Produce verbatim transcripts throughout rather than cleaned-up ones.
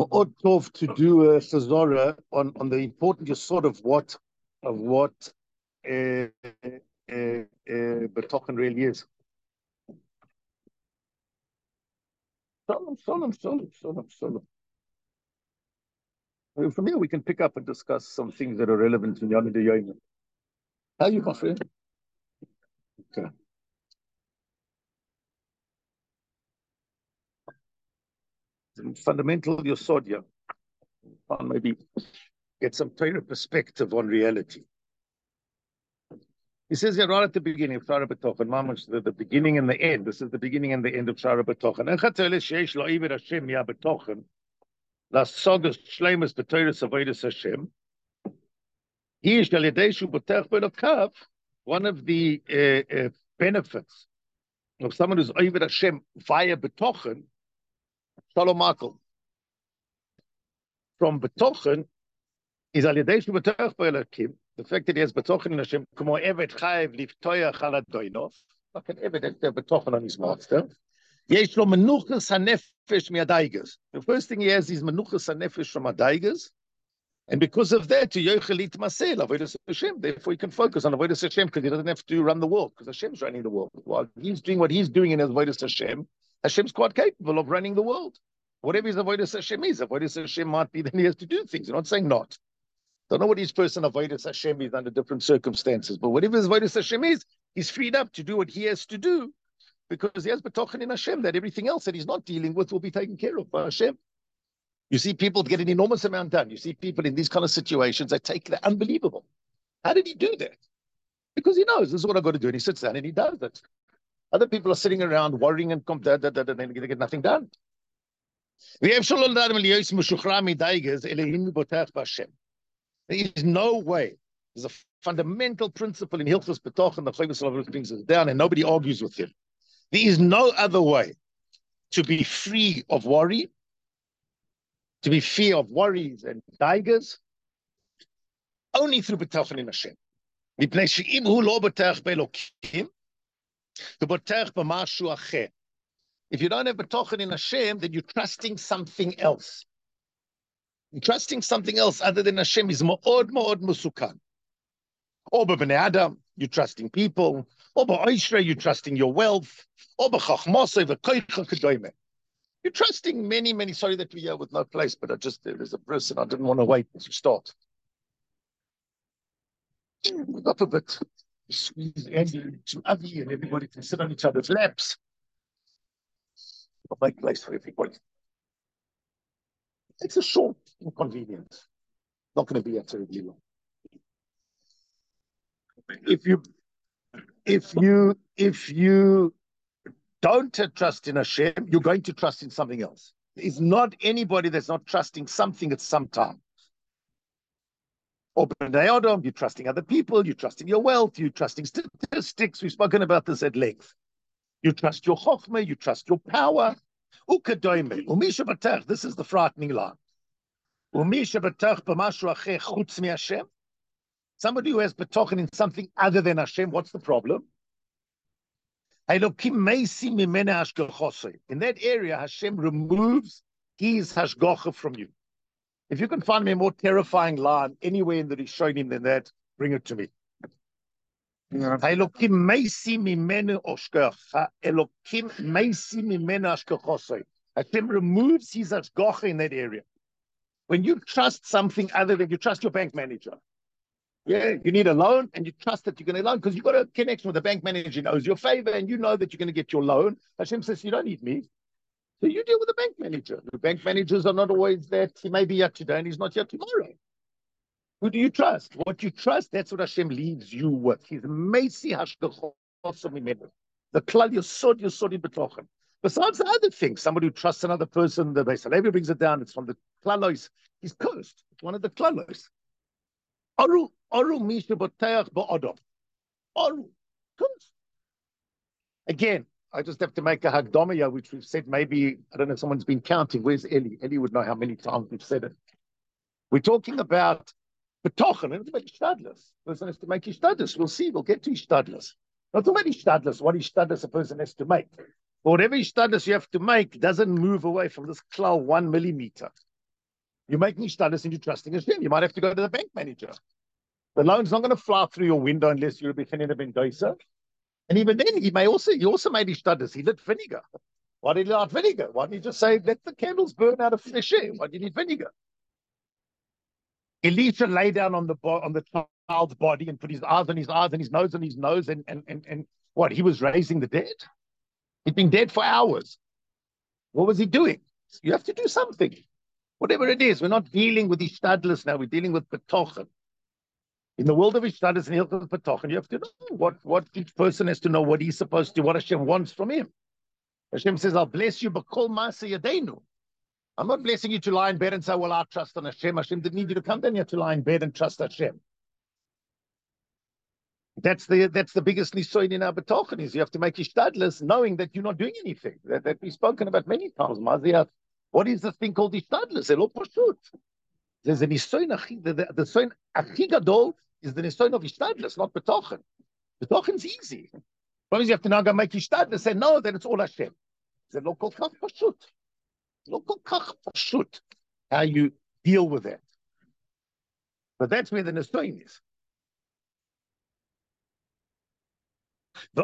Ma'od tov to do a chazorah on, on the important sort of what of what uh, uh, uh, betochen really is. Shalom, shalom, shalom, shalom, shalom. From here we can pick up and discuss some things that are relevant in Yom Yom. How are you, my friend? Okay. Fundamental yosod here. And maybe get some Torah perspective on reality. He says here right at the beginning of Shara B'tochen, Mamash, the, the beginning and the end. This is the beginning and the end of Shara B'tochen. Echatele sheish lo iver Hashem ya b'tochen, las sogas shleimus b'toiras avodas Hashem. He is galideshu b'tech b'lokav. One of the uh, uh, benefits of someone who's over Hashem via b'tochen, Shalom Makel, from b'tochen, is galideshu b'tech b'lokim. The fact that he has betochen in Hashem, como evet chayev liftoyach ala doinov, like an evet that has betochen on his master. Yesh lo menuchas hanefesh miadaigas. The first thing he has is menuchas hanefesh from adaigas, and because of that, to yochel itmasel avodas Hashem. Therefore, he can focus on avodas Hashem because he doesn't have to run the world because Hashem's running the world. While he's doing what he's doing in avodas Hashem, Hashem's quite capable of running the world. Whatever his avodas Hashem is, avodas Hashem might be then he has to do things. I'm not saying not. Don't know what his person avodas Hashem is under different circumstances, but whatever his avodas Hashem is, he's freed up to do what he has to do because he has betochen in Hashem that everything else that he's not dealing with will be taken care of by Hashem. You see people get an enormous amount done. You see people in these kind of situations, they take the unbelievable. How did he do that? Because he knows this is what I've got to do, and he sits down and he does it. Other people are sitting around worrying and da, da, da, da, and they get nothing done. There is no way. There's a fundamental principle in Hilchos B'tochen, the Chavis Shalom brings it down, and nobody argues with him. There is no other way to be free of worry, to be free of worries and daigers, only through B'tochen in Hashem. Mipnei she'im hu lo b'tech be'elokim, hu b'tech b'mashu acher. If you don't have B'tochen in Hashem, then you're trusting something else. Trusting something else other than Hashem is ma'od ma'od musukan. Or b'bnei Adam, you're trusting people. Or b'oishre, you're trusting your wealth. Or b'chachmosei v'koicha kedoime. You're trusting many, many. Sorry that we're here with no place, but I just there's a person I didn't want to wait to start. Up a bit, squeeze Andy to Avi, and everybody can sit on each other's laps. I'll make place for everybody. It's a short inconvenience. Not going to be a terribly long. If you, if you, if you don't trust in Hashem, you're going to trust in something else. There's not anybody that's not trusting something at some time. Or b'nei Adam, you're trusting other people, you're trusting your wealth, you're trusting statistics. We've spoken about this at length. You trust your chokhmah, you trust your power. Ukadoime, umisha b'tech. This is the frightening line. Umisha b'tech b'mashu acher chutz mi Hashem. Somebody who has betochen in something other than Hashem. What's the problem? In that area, Hashem removes his hashgacha from you. If you can find me a more terrifying line anywhere in the Rishonim than that, bring it to me. Yeah. Hashem removes his hashgacha in that area. When you trust something other than you trust your bank manager. Yeah, you need a loan and you trust that you're going to loan because you've got a connection with the bank manager, knows your favor and you know that you're going to get your loan. Hashem says, you don't need me. So you deal with the bank manager. The bank managers are not always that. He may be here today and he's not here tomorrow. Who do you trust? What you trust, that's what Hashem leaves you with. He's Meisi Hashgacha. The klal yosod yosod in betochen. Besides the other things, somebody who trusts another person, the Beis Halevi brings it down. It's from the klalos. He's cursed. It's one of the klalos. Aru, aru misha b'teach ba'adam. Aru, cursed. Again, I just have to make a hagdama, which we've said maybe, I don't know if someone's been counting. Where's Eli? Eli would know how many times we've said it. We're talking about betochen, and it's about ishtadlus. The person has to make ishtadlus. We'll see, we'll get to ishtadlus. Not talking about ishtadlus, what ishtadlus a person has to make. But whatever ishtadlus you have to make doesn't move away from this klal one millimeter. You make mishtadlis and you're trusting Hashem. You might have to go to the bank manager. The loan's not going to fly through your window unless you're a beginning of Bendoisa. And even then, he may also, he also made mishtadlis. He lit vinegar. Why did he light vinegar? Why didn't he just say, let the candles burn out of fresh air? Why do you need vinegar? Elisha lay down on the on the child's body and put his eyes on his eyes and his nose on his nose and and and, and what? He was raising the dead? He'd been dead for hours. What was he doing? You have to do something. Whatever it is, we're not dealing with Ishtadlis now, we're dealing with Betochen. In the world of Ishtadlis and Hilchot Betochen, you have to know what, what each person has to know, what he's supposed to, what Hashem wants from him. Hashem says, I'll bless you, B'kol Ma'aseh Yadeinu. I'm not blessing you to lie in bed and say, well, I trust on Hashem. Hashem didn't need you to come down here to lie in bed and trust Hashem. That's the that's the biggest nisoin in our betochen is you have to make ishtadlis knowing that you're not doing anything. That, that we've spoken about many times. Maziat, what is this thing called ishtadlis? Elo pashut. There's a nisoin, the the nisoin achi gadol is the nisoin of ishtadlis, not betochen. Betochen's easy. But you have to now go make ishtadlis, say no, then it's all Hashem. It's lo kol kach pashut. Lo kol kach pashut. How you deal with that. But that's where the nisoin is. The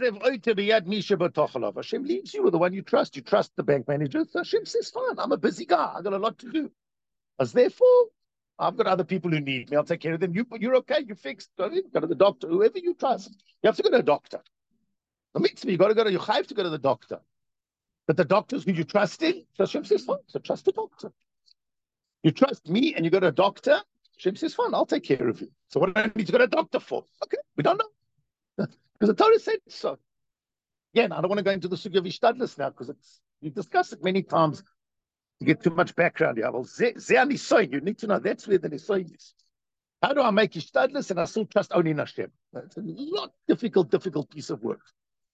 Hashem leaves you with the one you trust. You trust the bank manager. So Hashem says, fine, I'm a busy guy. I've got a lot to do. As therefore, I've got other people who need me. I'll take care of them. You, you're okay. You're fixed. Go to the doctor. Whoever you trust. You have to go to a doctor. The mitzvah, you got to go to, you have to go to the doctor. But the doctors who you trust in, so Hashem says, fine. So trust the doctor. You trust me and you go to a doctor. Hashem says, fine, I'll take care of you. So what do I need to go to a doctor for? Okay, we don't know. Because the Torah said so. Again, I don't want to go into the sugya of Ishtadlis now because it's we've discussed it many times. You get too much background here. Well, ze nisoin. You need to know that's where the nisoin is. How do I make Ishtadlis and I still trust only in Hashem? It's a lot difficult, difficult piece of work.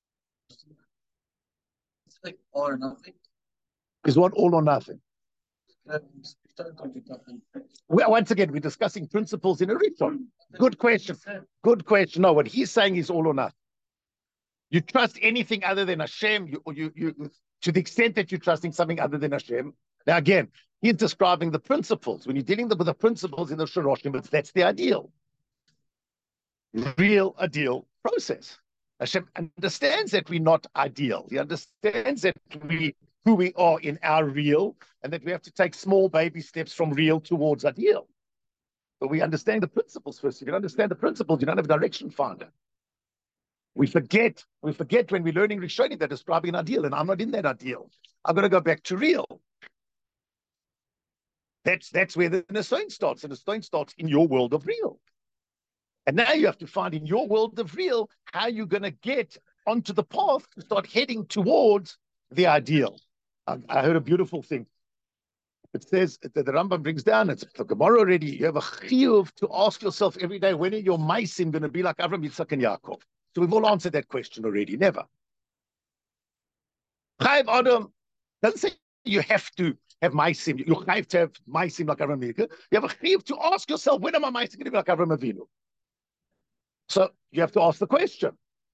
It's like all or nothing. Is what all or nothing? Well, once again, we're discussing principles in a ritual. Good question. Good question. No, what he's saying is all or nothing. You trust anything other than Hashem, you, you, you, to the extent that you're trusting something other than Hashem. Now, again, he's describing the principles. When you're dealing with the principles in the Shoroshim, that's the ideal. Real, ideal process. Hashem understands that we're not ideal. He understands that we who we are in our real, and that we have to take small baby steps from real towards ideal. But we understand the principles first. If you don't understand the principles, you don't have a direction finder. We forget, we forget when we're learning Rishonim, they're describing an ideal, and I'm not in that ideal. I'm going to go back to real. That's that's where the Nisoin starts, and the Nisoin starts in your world of real. And now you have to find in your world of real how you're going to get onto the path to start heading towards the ideal. I heard a beautiful thing. It says that the Rambam brings down, it's the Gemara already, you have a chiyuv to ask yourself every day, when are your maisim going to be like Avram, Yitzchak, and Yaakov? So we've all answered that question already. Never. Chayiv Adam doesn't say you have to have maisim. You have to have maisim like Avram, Yitzchak. You have a chiyuv to ask yourself, when are my maisim going to be like Avram Avinu? So you have to ask the question.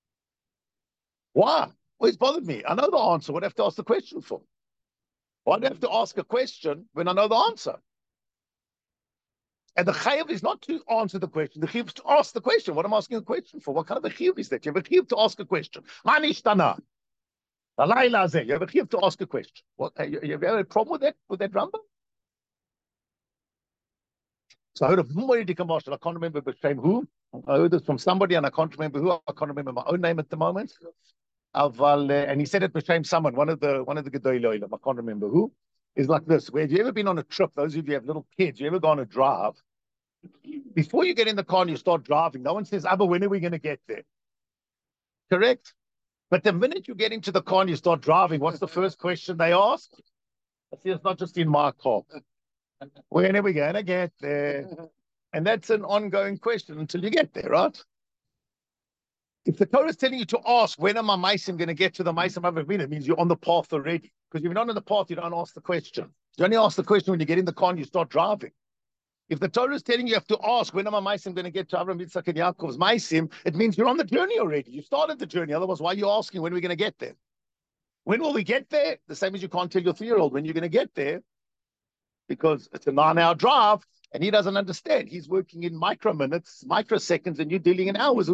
Why? Well, it's bothered me. I know the answer. What do I have to ask the question for? Why do I have to ask a question when I know the answer? And the chayv is not to answer the question. The chayv is to ask the question. What am I asking a question for? What kind of a chayv is that? You have a chayv to ask a question. Ma nishtana? You have a chayv to ask a question. What, you, you have a problem with that, with that Rambam? So I heard of Mumari Dikamosh, I can't remember B'Shem who. I heard this from somebody and I can't remember who. I can't remember my own name at the moment. Aval, uh, and he said it B'Shem someone, one of the one of the Gedolei Olam, I can't remember who. Is like this. Where have you ever been on a trip? Those of you who have little kids, you ever go on a drive? Before you get in the car and you start driving, no one says, Abba, when are we going to get there? Correct? But the minute you get into the car and you start driving, what's the first question they ask? I see it's not just in my car. When are we going to get there? And that's an ongoing question until you get there, right? If the Torah is telling you to ask, when am I Maisim going to get to the Maisim Avavina, it means you're on the path already. Because if you're not on the path, you don't ask the question. You only ask the question when you get in the car and you start driving. If the Torah is telling you you have to ask, when am I Maisim going to get to Avraham, Yitzchak, and Yaakov's Maisim, it means you're on the journey already. You started the journey. Otherwise, why are you asking when are we going to get there? When will we get there? The same as you can't tell your three-year-old when you're going to get there. because it's a nine-hour drive, and he doesn't understand. He's working in micro minutes, microseconds, and you're dealing in hours.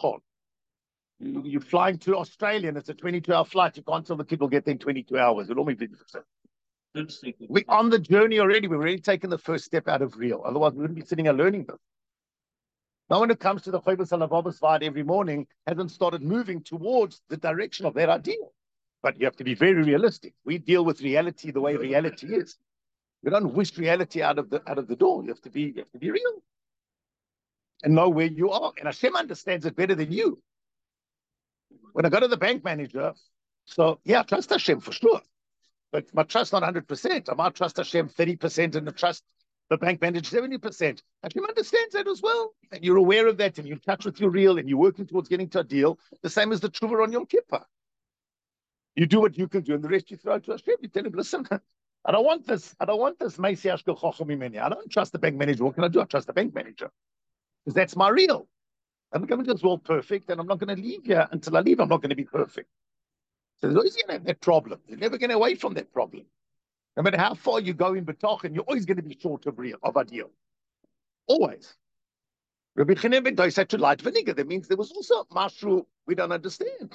You, you're flying to Australia, and it's a twenty-two hour flight. You can't tell the kid will get there in twenty-two hours. It'll only be We're on the journey already. We've already taken the first step out of real. Otherwise, we wouldn't be sitting here learning this. No one who comes to the Chobos Halavavos Vayed every morning hasn't started moving towards the direction of that ideal. But you have to be very realistic. We deal with reality the way reality is. We don't wish reality out of the out of the door. You have to be you have to be real and know where you are. And Hashem understands it better than you. When I go to the bank manager, so yeah, I trust Hashem for sure. But my trust not one hundred percent. I might trust Hashem thirty percent and I trust the bank manager seventy percent. Hashem understands that as well. And you're aware of that and you're in touch with your real and you're working towards getting to a deal, the same as the tshuva on Yom Kippur. You do what you can do and the rest you throw to Hashem. You tell him, listen, I don't want this. I don't want this. I don't trust the bank manager. What can I do? I trust the bank manager. Because that's my real. I'm not going to do this world perfect and I'm not going to leave here until I leave. I'm not going to be perfect. So there's always going to have that problem. You're never going to away from that problem. No matter how far you go in B'tochen, you're always going to be short of real, of ideal. Always. Rabbi Chanan ben Dosa had to light vinegar. That means there was also mashru we don't understand.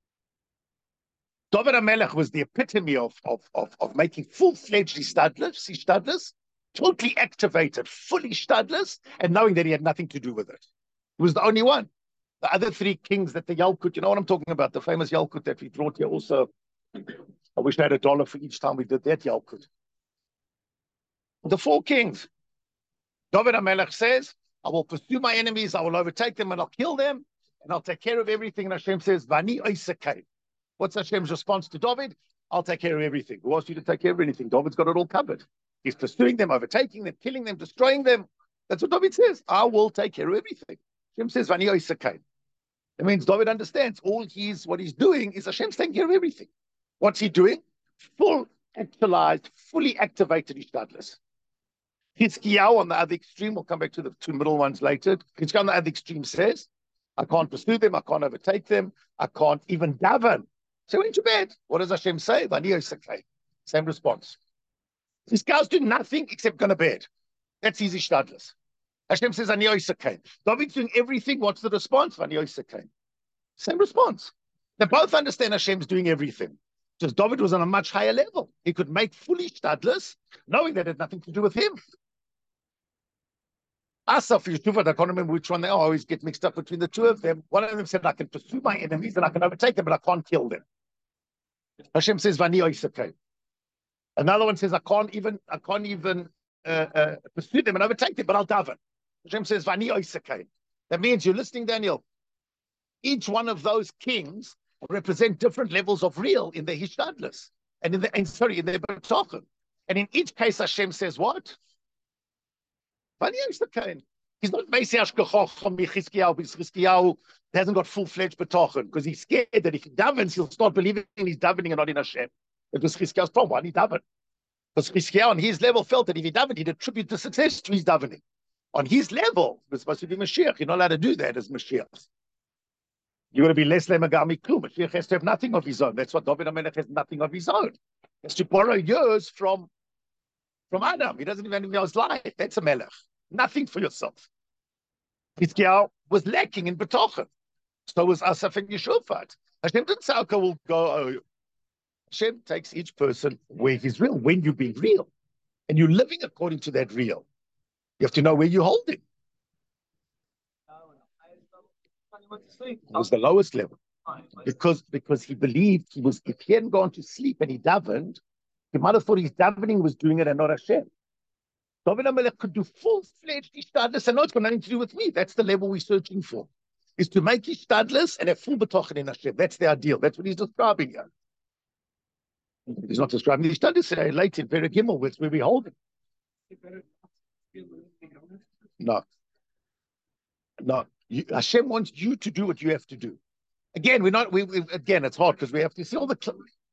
David HaMelech was the epitome of, of, of, of making full-fledged shtadlus, shtadlus, totally activated, fully shtadlus, and knowing that he had nothing to do with it. He was the only one. The other three kings that the Yalkut, you know what I'm talking about, the famous Yalkut that we brought here also. I wish I had a dollar for each time we did that Yalkut. The four kings. David HaMelech says, I will pursue my enemies, I will overtake them, and I'll kill them, and I'll take care of everything. And Hashem says, Vani oisakei. What's Hashem's response to David? I'll take care of everything. Who wants you to take care of anything? David's got it all covered. He's pursuing them, overtaking them, killing them, destroying them. That's what David says. I will take care of everything. Hashem says, Vani oisakei. It means David understands all he's, what he's doing is Hashem's taking care of everything. What's he doing? Full, actualized, fully activated Ishtadlis. Hizkiyahu on the other extreme, we'll come back to the two middle ones later. Hizkiyahu on the other extreme says, I can't pursue them, I can't overtake them, I can't even daven. So went to bed. What does Hashem say? Same response. These guys do nothing except go to bed. That's easy Ishtadlis. Hashem says, David's doing everything. What's the response? Same response. They both understand Hashem's doing everything. Just David was on a much higher level. He could make fully shtadlus, knowing that it had nothing to do with him. Asaf, Yeshua, I can't remember which one they are. I always get mixed up between the two of them. One of them said, I can pursue my enemies and I can overtake them, but I can't kill them. Hashem says, Vani oisakei. Another one says, I can't even, I can't even uh, uh, pursue them and overtake them, but I'll daven. Hashem says, Vani oisakei. That means you're listening, Daniel. Each one of those kings represent different levels of real in their hishtadlus and in the and sorry in their b'tochen. And in each case, Hashem says what? He's not Mesiash Gechochom Chizkiyahu because Chizkiyahu hasn't got full-fledged b'tochen because he's scared that if he davens, he'll start believing he's davening and not in Hashem. It was Chizkiyahu's problem. Why did he daven? Because Chizkiyahu on his level felt that if he davened, he'd attribute the success to his davening. On his level, we're supposed to be Mashiach. You're not allowed to do that as Mashiach. You're going to be less lemagami klum. Mashiach has to have nothing of his own. That's what David HaMelech has nothing of his own. He has to borrow years from, from Adam. He doesn't even know his life. That's a melech. Nothing for yourself. Hizkiyahu was lacking in b'tochen. So was Asaf and Yeshufat. Hashem didn't say, okay, we'll go. Oh. Hashem takes each person where he's real, when you're being real. And you're living according to that real. You have to know where you're holding. It was the lowest level because because he believed he was if he hadn't gone to sleep and he davened, he might have thought his davening was doing it and not Hashem. David HaMelech could do full-fledged ishtadlus and no, it's got nothing to do with me. That's the level we're searching for, is to make ishtadlus and have full b'tochen in Hashem. That's the ideal. That's what he's describing here. He's not describing the ishtadlus uh, late in Perek Gimel, where we hold it. No. No. You, Hashem wants you to do what you have to do. Again, we're not. We, we again, it's hard because we have to see all the.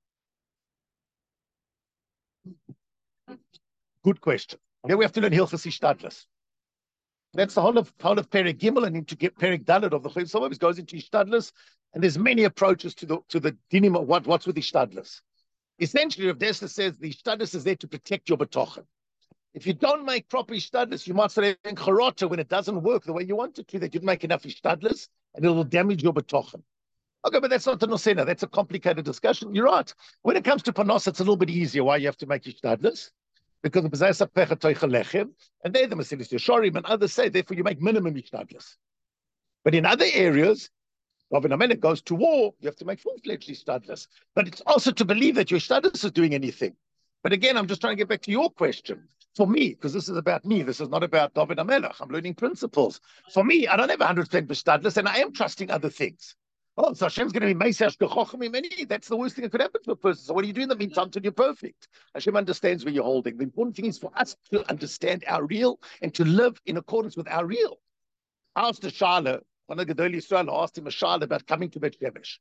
Good question. Then we have to learn Hilchos Ishtadlus. That's the whole of whole of Perek Gimel and into get Perek Dalet of the Chayv Sovos goes into Ishtadlus, and there's many approaches to the to the dinim of what what's with Ishtadlus. Essentially, Rav Dessler says the Ishtadlus is there to protect your b'tochen. If you don't make proper ishtadlis, you might say in charota when it doesn't work the way you want it to, that you'd make enough ishtadlis and it will damage your betochen. Okay, but that's not the nosena. That's a complicated discussion. You're right. When it comes to panos, it's a little bit easier. Why you have to make ishtadlis? Because the bezayis pecha toicha lechem, and they the mesilis yeshorim, and others say therefore you make minimum ishtadlis. But in other areas, when a man goes to war, you have to make full-fledged ishtadlis. But it's also to believe that your ishtadlis is doing anything. But again, I'm just trying to get back to your question. For me, because this is about me, this is not about David HaMelech. I'm learning principles. For me, I don't have one hundred percent ishtadlis, and I am trusting other things. Oh, so Hashem's going to be Meisash Gechochim many. That's the worst thing that could happen to a person. So what do you do in the meantime until you're perfect? Hashem understands where you're holding. The important thing is for us to understand our real and to live in accordance with our real. I asked the Shala, one of the Gedolei Yisrael asked him a Shala about coming to Bet Shemesh.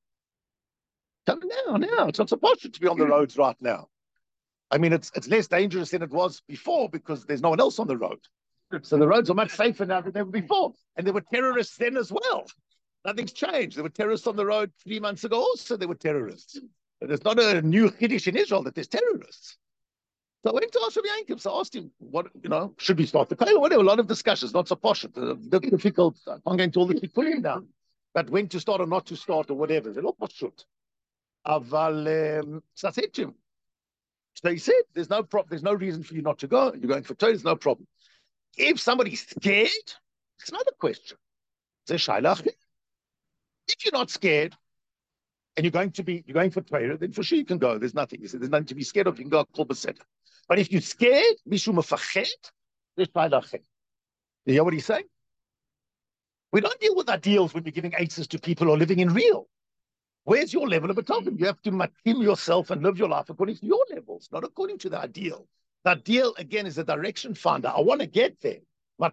Come now, now. It's not supposed to be on the roads right now. I mean, it's it's less dangerous than it was before because there's no one else on the road. So the roads are much safer now than they were before. And there were terrorists then as well. Nothing's changed. There were terrorists on the road three months ago also. There were terrorists. But there's not a new Kiddush in Israel that there's terrorists. So I went to Asher Yankim. So I asked him, what, you know, should we start the Koil? Whatever, a lot of discussions, not so posh. Difficult. I can't go into all the Tikkunim now. But when to start or not to start or whatever. They're not poshut. Aval, um, so I said to him, so he said, there's no problem. There's no reason for you not to go. You're going for Torah, there's no problem. If somebody's scared, it's another question. If you're not scared and you're going to be, you're going for Torah, then for sure you can go. There's nothing. He said, there's nothing to be scared of. You can go Kol B'Seder. But if you're scared, Mishum Mefachet, there's Shailach. You hear what he's saying? We don't deal with ideals when we're giving answers to people who are living in real. Where's your level of betoken? You have to matim yourself and live your life according to your levels, not according to the ideal. The ideal, again, is a direction finder. I want to get there. I'm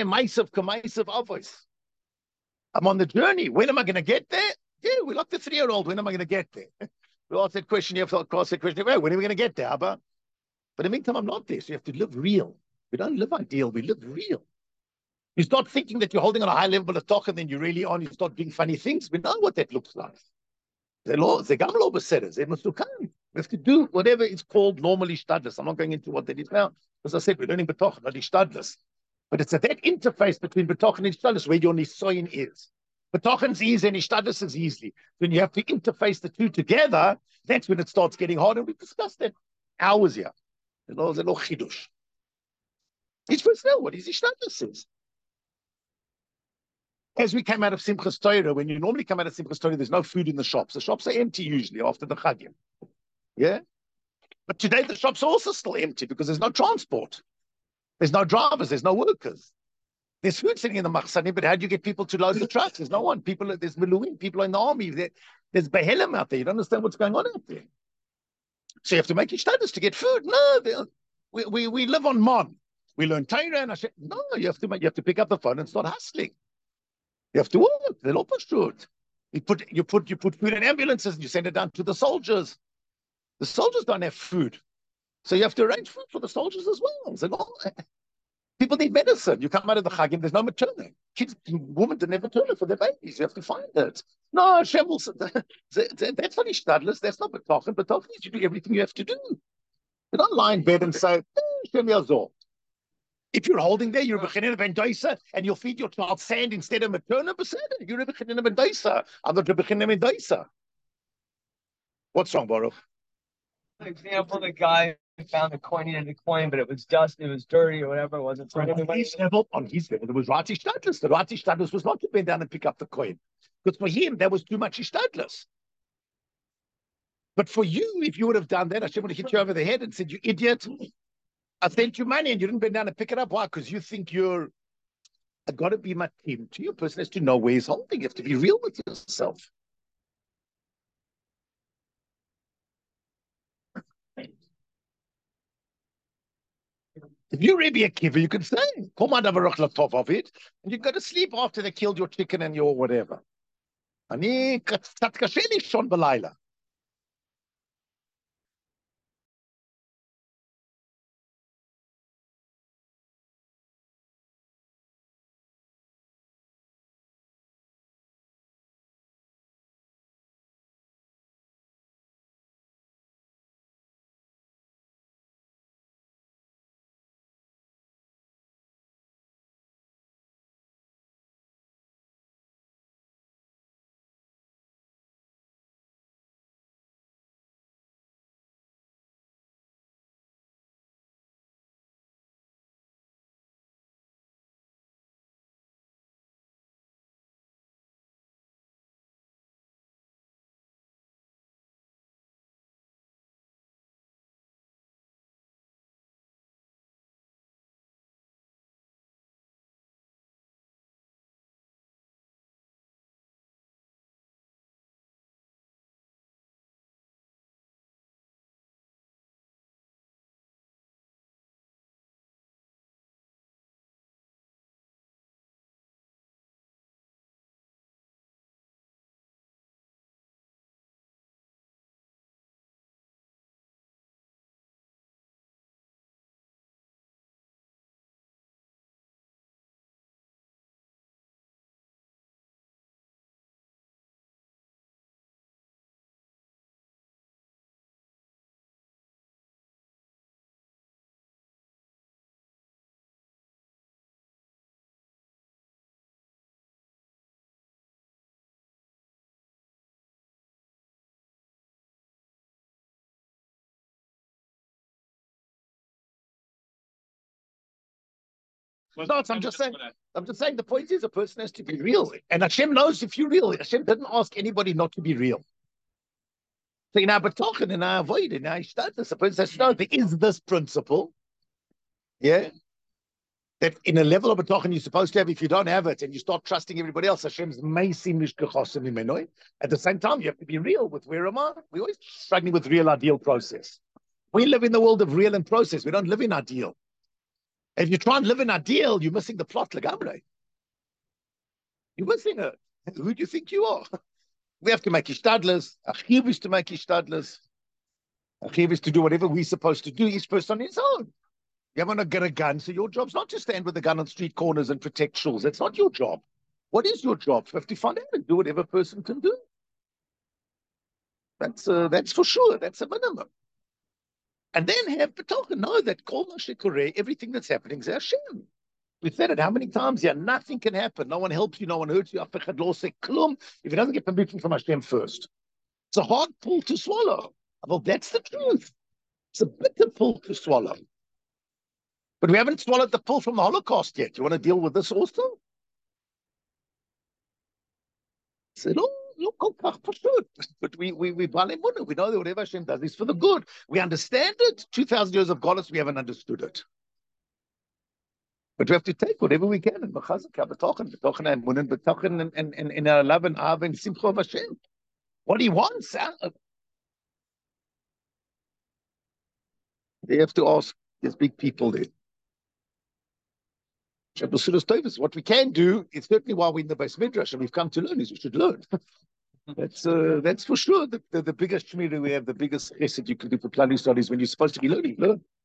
on the journey. When am I going to get there? Yeah, we're like the three-year-old. When am I going to get there? We ask that question. You have to ask that question. When are we going to get there, Abba? But in the meantime, I'm not there. So you have to live real. We don't live ideal. We live real. You start thinking that you're holding on a high level of talk and then you really are. You start doing funny things. We know what that looks like. We have to do whatever is called normally ishtadlis. I'm not going into what that is now. As I said, we're learning betochen, not ishtadlis. But it's at that interface between betochen and ishtadlis where your nisoyin is. Betochen's easy and ishtadlis is easy. When you have to interface the two together, that's when it starts getting harder. We discussed that hours here. There's no chidush. It's personnel. What is ishtadlis is. As we came out of Simchas Torah, when you normally come out of Simchas Torah, there's no food in the shops. The shops are empty usually after the Chagim. Yeah? But today the shops are also still empty because there's no transport. There's no drivers. There's no workers. There's food sitting in the machsanim, but how do you get people to load the trucks? There's no one. People, there's Miluim, people in the army. There, there's Behelim out there. You don't understand what's going on out there. So you have to make ishtadlis to get food. No, we, we, we live on Mon. We learn Torah and Hashem. No, you have to you have to pick up the phone and start hustling. You have to work. They're not pashut. You put you put you put food in ambulances and you send it down to the soldiers. The soldiers don't have food, so you have to arrange food for the soldiers as well. So no, people need medicine. You come out of the Chagim, there's no maternal. Kids, women don't have maternal for their babies. You have to find it. No, Hashem will. That's not ishtadlis. That's not betochen. Betochen is you do everything you have to do. You don't lie in bed and say, Hashem Yazor. If you're holding there, you're a Bechinina ben Doisa, and you'll feed your child sand instead of maternal, you're a Bechinina ben Doisa. I'm not a Bechinina ben Doisa. What's wrong, Baruch? For example, the guy found the coin, he had the coin, but it was dust, it was dirty, or whatever. It wasn't for on his level. On his level, there was Rati Shtadlis. The Rati Shtadlis was not to bend down and pick up the coin, because for him there was too much Shtadlis. But for you, if you would have done that, Hashem would have hit you over the head and said, "You idiot! I sent you money and you didn't bend down and pick it up." Why? Because you think you're, I've got to be my team. To your person has to know where he's holding. You have to be real with yourself. If you're Rabbi Akiva, you can say, of it, and you go to sleep after they killed your chicken and your whatever. אני קצת קשה לישון בלילה. No, I'm just saying. I'm just saying the point is a person has to be real, and Hashem knows if you're real. Hashem didn't ask anybody not to be real. So in our betochen, in our avoid, in our status, a person says, no, there is this principle, yeah, that in a level of betochen you're supposed to have. If you don't have it and you start trusting everybody else, Hashem's may seem at the same time, you have to be real with where am I? We're always struggling with real ideal process. We live in the world of real and process. We don't live in ideal. If you try and live in ideal, you're missing the plot, legamre. You're missing it. Who do you think you are? We have to make ishtadlus. Achiv is to make ishtadlus. Achiv is to do whatever we're supposed to do, each person on his own. You want to get a gun, so your job's not to stand with a gun on street corners and protect shuls. That's not your job. What is your job? You have to find out and do whatever a person can do. That's uh, that's for sure. That's a minimum. And then have betochen, know that kol mashe koreh, everything that's happening is Hashem. We've said it how many times? Yeah, nothing can happen. No one helps you. No one hurts you. If it doesn't get permission from Hashem first. It's a hard pill to swallow. Well, that's the truth. It's a bitter pill to swallow. But we haven't swallowed the pill from the Holocaust yet. You want to deal with this also? I said, oh, look, but we we we we know that whatever Hashem does is for the good. We understand it. Two thousand years of Golos, we haven't understood it. But we have to take whatever we can and b'chazaka, b'tochen, b'tochen emunin, b'tochen and and in our love and av and simcha of Hashem. What he wants, huh? They have to ask. There's big people there. What we can do is certainly while we're in the Beis Midrash and we've come to learn is we should learn. That's uh, that's for sure. The, the, the biggest shmira we have, the biggest chesed you can do for planning studies when you're supposed to be learning. Learn.